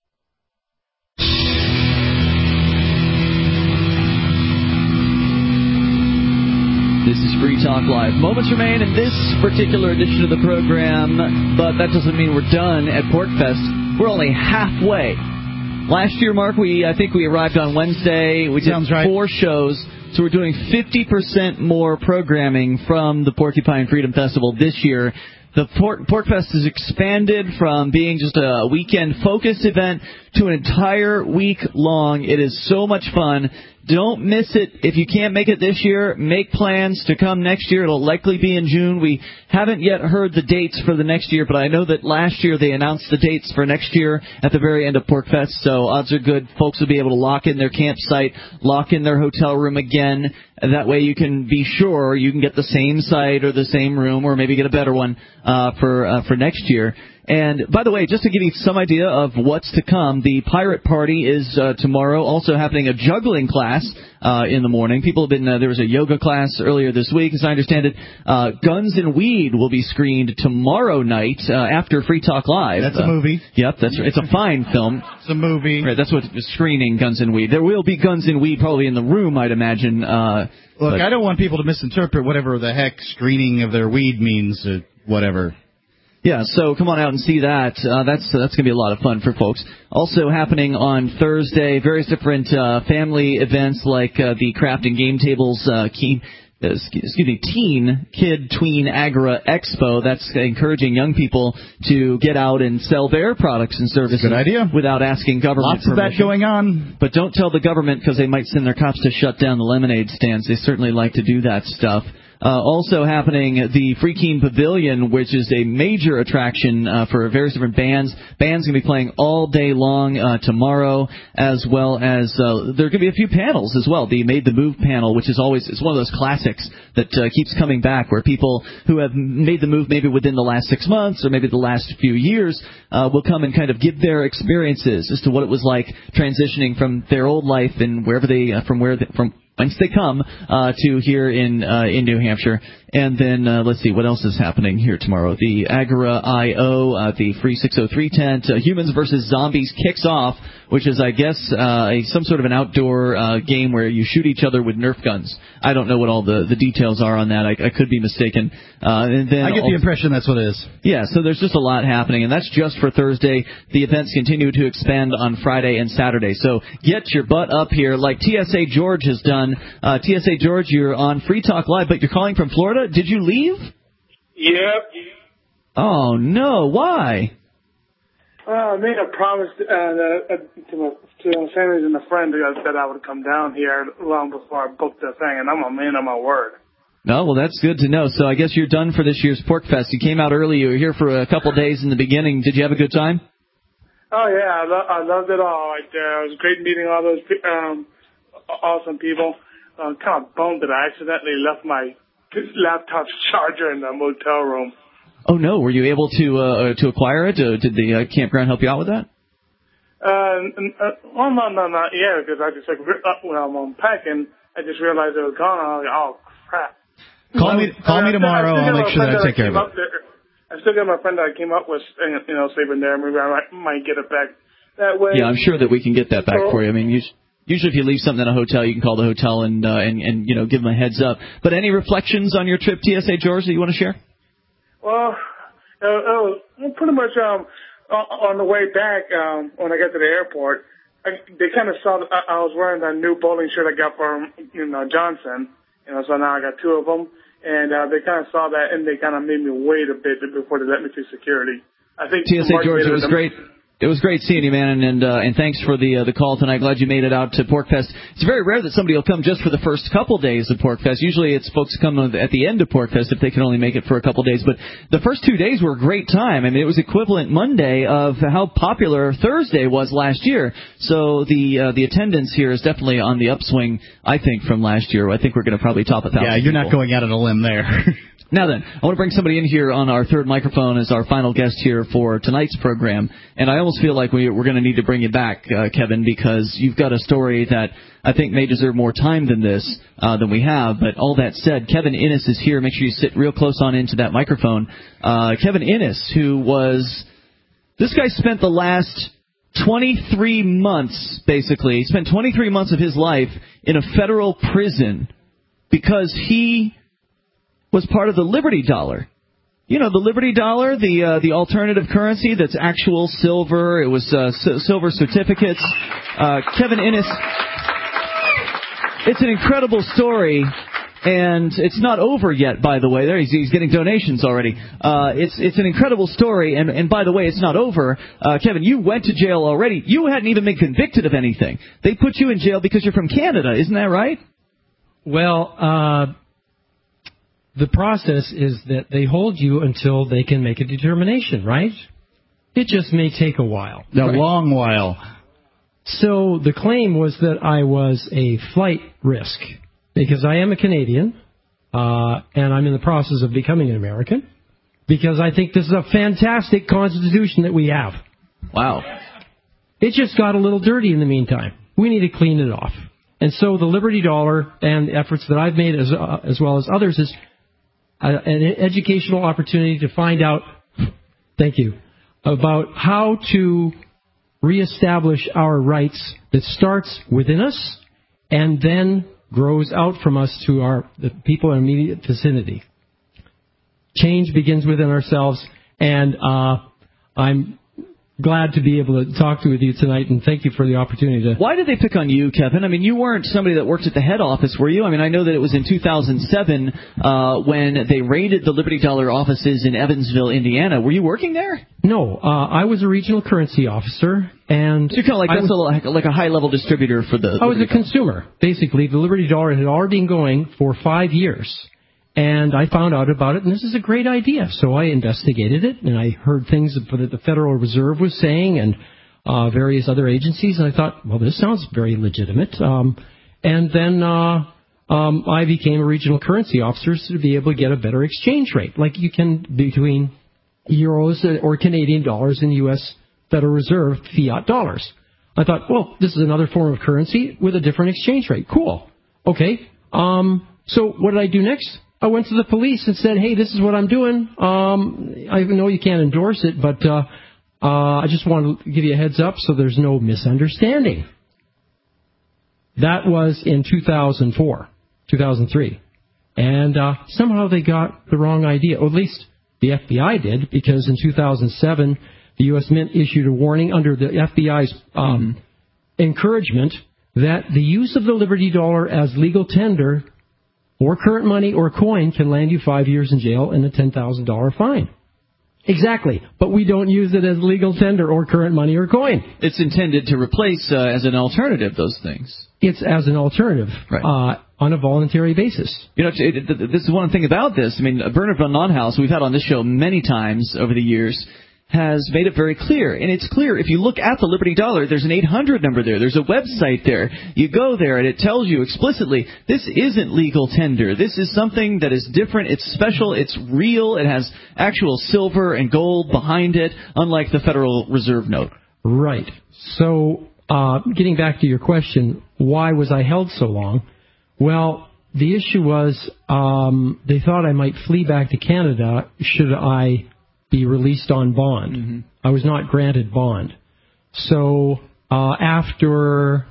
A: This is Free Talk Live. Moments remain in this particular edition of the program, but that doesn't mean we're done at PorcFest. We're only halfway. Last year, Mark, I think we arrived on Wednesday. We did 4 shows. So we're doing 50% more programming from the Porcupine Freedom Festival this year. The PorcFest has expanded from being just a weekend-focused event to an entire week long. It is so much fun. Don't miss it. If you can't make it this year, make plans to come next year. It'll likely be in June. We haven't yet heard the dates for the next year, but I know that last year they announced the dates for next year at the very end of PorcFest, so odds are good folks will be able to lock in their campsite, lock in their hotel room again. That way you can be sure you can get the same site or the same room or maybe get a better one for next year. And, by the way, just to give you some idea of what's to come, the Pirate Party is tomorrow, also happening a juggling class in the morning. People have been there was a yoga class earlier this week, as I understand it. Guns and Weed will be screened tomorrow night after Free Talk Live.
B: That's a movie.
A: Yep, it's a fine film.
B: It's a movie.
A: Right, that's what screening Guns and Weed. There will be Guns and Weed probably in the room, I'd imagine.
B: Look, I don't want people to misinterpret whatever the heck screening of their weed means, whatever.
A: Yeah, so come on out and see that. That's going to be a lot of fun for folks. Also happening on Thursday, various different family events like the Craft and Game Tables Teen Kid Tween Agora Expo. That's encouraging young people to get out and sell their products and services.
B: Good idea.
A: Without asking government
B: permission. Lots of that going on.
A: But don't tell the government because they might send their cops to shut down the lemonade stands. They certainly like to do that stuff. Also happening, the Free Keene Pavilion, which is a major attraction for various different bands. Bands going to be playing all day long tomorrow, as well as there are going to be a few panels as well. The Made the Move panel, which is always it's one of those classics that keeps coming back, where people who have made the move maybe within the last 6 months or maybe the last few years will come and kind of give their experiences as to what it was like transitioning from their old life and wherever they from once they come to here in New Hampshire. And then let's see what else is happening here tomorrow. The Agora I.O., the Free 603 tent, Humans vs. Zombies kicks off, which is, I guess, some sort of an outdoor game where you shoot each other with Nerf guns. I don't know what all the details are on that. I could be mistaken. And then
B: I get the impression that's what it is.
A: Yeah, so there's just a lot happening, and that's just for Thursday. The events continue to expand on Friday and Saturday. So get your butt up here like TSA George has done fun. TSA George, you're on Free Talk Live, but you're calling from Florida. Did you leave?
U: Yep.
A: Oh, no. Why?
U: I made a promise to my families and a friend that I would come down here long before I booked the thing, and I'm a man of my word.
A: No, well, that's good to know. So I guess you're done for this year's Pork Fest. You came out early. You were here for a couple days in the beginning. Did you have a good time?
U: Oh, yeah. I loved it all right there. It was great meeting all those awesome people. Kind of bummed that I accidentally left my laptop's charger in the motel room.
A: Oh, no. Were you able to acquire it? Did the campground help you out with that?
U: Well, no, not yet, because I just, when I'm unpacking, I just realized it was gone, and I was like, oh, crap.
B: Call me tomorrow. I'll make sure that I take care of it.
U: I still got my friend that I came up with, sleeping there. Maybe I might get it back that way.
A: Yeah, I'm sure that we can get that back for you. I mean, usually if you leave something in a hotel, you can call the hotel and give them a heads up. But any reflections on your trip, TSA George, that you want to share?
U: Well, it was pretty much on the way back when I got to the airport. They kind of saw that I was wearing that new bowling shirt I got from Johnson. So now I got two of them. And they kind of saw that, and they kind of made me wait a bit before they let me through security. I think
A: TSA George, it was great. It was great seeing you, man, and thanks for the call tonight. Glad you made it out to PorcFest. It's very rare that somebody will come just for the first couple days of PorcFest. Usually it's folks come at the end of PorcFest if they can only make it for a couple days. But the first 2 days were a great time. I mean, it was equivalent Monday of how popular Thursday was last year. So the attendance here is definitely on the upswing, I think, from last year. I think we're going to probably top 1,000
B: Yeah, you're not going out on a limb there.
A: Now then, I want to bring somebody in here on our third microphone as our final guest here for tonight's program. And I almost feel like we're going to need to bring you back, Kevin, because you've got a story that I think may deserve more time than this, than we have. But all that said, Kevin Innes is here. Make sure you sit real close on into that microphone. Kevin Innes, this guy spent the last 23 months, basically. He spent 23 months of his life in a federal prison because he was part of the Liberty Dollar. You know, the Liberty Dollar, the alternative currency that's actual silver. It was silver certificates. Kevin Innes, it's an incredible story, and it's not over yet, by the way. There, he's getting donations already. It's an incredible story, and by the way, it's not over. Kevin, you went to jail already. You hadn't even been convicted of anything. They put you in jail because you're from Canada. Isn't that right?
V: Well, the process is that they hold you until they can make a determination, right? It just may take a while.
B: A long while.
V: So the claim was that I was a flight risk because I am a Canadian and I'm in the process of becoming an American because I think this is a fantastic constitution that we have.
A: Wow.
V: It just got a little dirty in the meantime. We need to clean it off. And so the Liberty Dollar and the efforts that I've made as well as others is an educational opportunity to find out, thank you, about how to reestablish our rights that starts within us and then grows out from us to the people in immediate vicinity. Change begins within ourselves, and I'm glad to be able to talk with you tonight, and thank you for the opportunity to...
A: Why did they pick on you, Kevin? I mean, you weren't somebody that worked at the head office, were you? I mean, I know that it was in 2007 when they raided the Liberty Dollar offices in Evansville, Indiana. Were you working there?
V: No, I was a regional currency officer, and...
A: So you're kind of like a high-level distributor for the...
V: I was a consumer. Basically, the Liberty Dollar had already been going for 5 years. And I found out about it, and this is a great idea. So I investigated it, and I heard things that the Federal Reserve was saying and various other agencies, and I thought, well, this sounds very legitimate. And then I became a regional currency officer to be able to get a better exchange rate, like you can between euros or Canadian dollars and U.S. Federal Reserve fiat dollars. I thought, well, this is another form of currency with a different exchange rate. Cool. Okay. So what did I do next? I went to the police and said, hey, this is what I'm doing. I know you can't endorse it, but I just want to give you a heads up so there's no misunderstanding. That was in 2003. And somehow they got the wrong idea, or at least the FBI did, because in 2007, the U.S. Mint issued a warning under the FBI's encouragement that the use of the Liberty Dollar as legal tender or current money or coin can land you 5 years in jail and a $10,000 fine. Exactly. But we don't use it as legal tender or current money or coin.
A: It's intended to replace, as an alternative, those things.
V: It's as an alternative, right. On a voluntary basis.
A: You know, this is one thing about this. I mean, Bernard von Nonhaus, we've had on this show many times over the years, has made it very clear. And it's clear, if you look at the Liberty Dollar, there's an 800 number there. There's a website there. You go there, and it tells you explicitly, this isn't legal tender. This is something that is different. It's special. It's real. It has actual silver and gold behind it, unlike the Federal Reserve note.
V: Right. So, getting back to your question, why was I held so long? Well, the issue was they thought I might flee back to Canada should I be released on bond. Mm-hmm. I was not granted bond. So after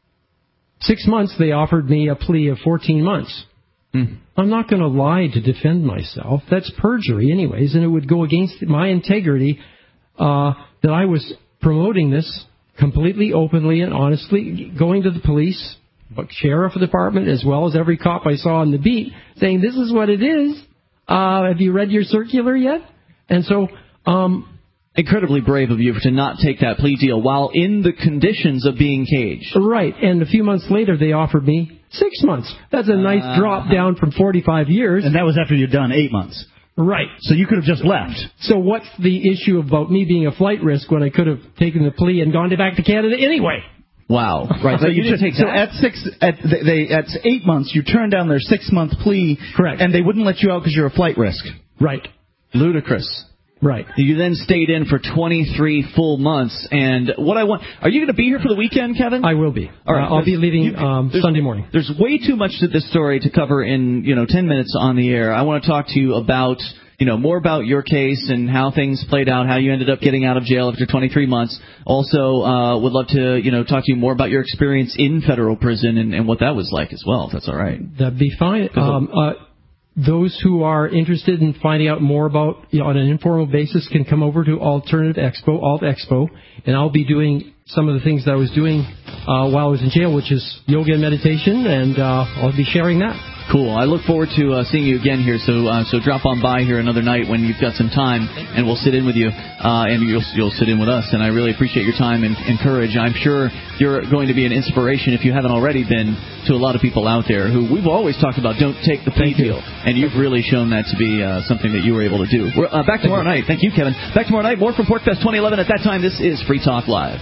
V: 6 months, they offered me a plea of 14 months. Mm. I'm not going to lie to defend myself. That's perjury anyways, and it would go against my integrity that I was promoting this completely openly and honestly, going to the police, sheriff department, as well as every cop I saw on the beat, saying, this is what it is. Have you read your circular yet? And so,
A: incredibly brave of you to not take that plea deal while in the conditions of being caged.
V: Right. And a few months later, they offered me 6 months. That's a nice drop down from 45 years.
B: And that was after you'd done 8 months.
V: Right.
B: So you could have just left.
V: So what's the issue about me being a flight risk when I could have taken the plea and gone back to Canada anyway?
A: Wow. Right.
V: So you didn't take that.
B: So at 8 months, you turned down their 6 month plea.
V: Correct.
B: And they wouldn't let you out because you're a flight risk.
V: Right.
A: Ludicrous.
V: Right.
A: You then stayed in for 23 full months. And what I want... Are you going to be here for the weekend, Kevin?
V: I will be.
A: All right.
V: I'll be leaving Sunday morning.
A: There's way too much to this story to cover in 10 minutes on the air. I want to talk to you about... more about your case and how things played out, how you ended up getting out of jail after 23 months. Also, would love to, talk to you more about your experience in federal prison and what that was like as well, if that's all right.
V: That'd be fine. Those who are interested in finding out more about, on an informal basis, can come over to Alternative Expo, Alt Expo, and I'll be doing some of the things that I was doing while I was in jail, which is yoga and meditation, and I'll be sharing that.
A: Cool. I look forward to seeing you again here. So drop on by here another night when you've got some time, and we'll sit in with you, and you'll sit in with us. And I really appreciate your time and courage. I'm sure you're going to be an inspiration, if you haven't already been, to a lot of people out there who we've always talked about don't take the plea deal, and you've really shown that to be something that you were able to do. We're back tomorrow night. Thank you, Kevin. Back tomorrow night. More from PorcFest 2011. At that time, this is Free Talk Live.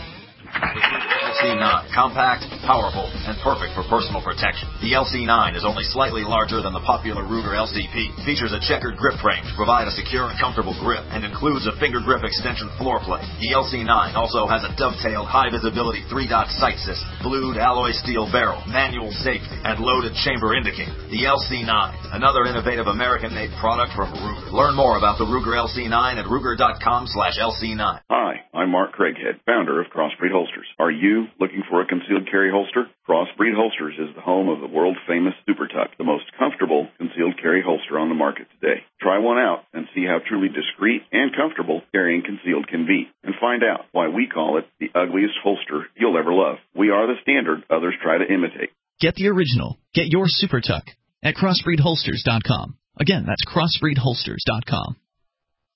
C: LC9, compact, powerful, and perfect for personal protection. The LC9 is only slightly larger than the popular Ruger LCP, features a checkered grip frame to provide a secure and comfortable grip, and includes a finger grip extension floor plate. The LC9 also has a dovetailed high-visibility 3-dot sight system, blued alloy steel barrel, manual safety, and loaded chamber indicator. The LC9, another innovative American-made product from Ruger. Learn more about the Ruger LC9 at Ruger.com/LC9.
D: Hi, I'm Mark Craighead, founder of Crossbreed Holsters. Are you looking for a concealed carry holster? Crossbreed Holsters is the home of the world-famous Super Tuck, the most comfortable concealed carry holster on the market today. Try one out and see how truly discreet and comfortable carrying concealed can be, and find out why we call it the ugliest holster you'll ever love. We are the standard others try to imitate.
E: Get the original. Get your Super Tuck at crossbreedholsters.com. Again, that's crossbreedholsters.com.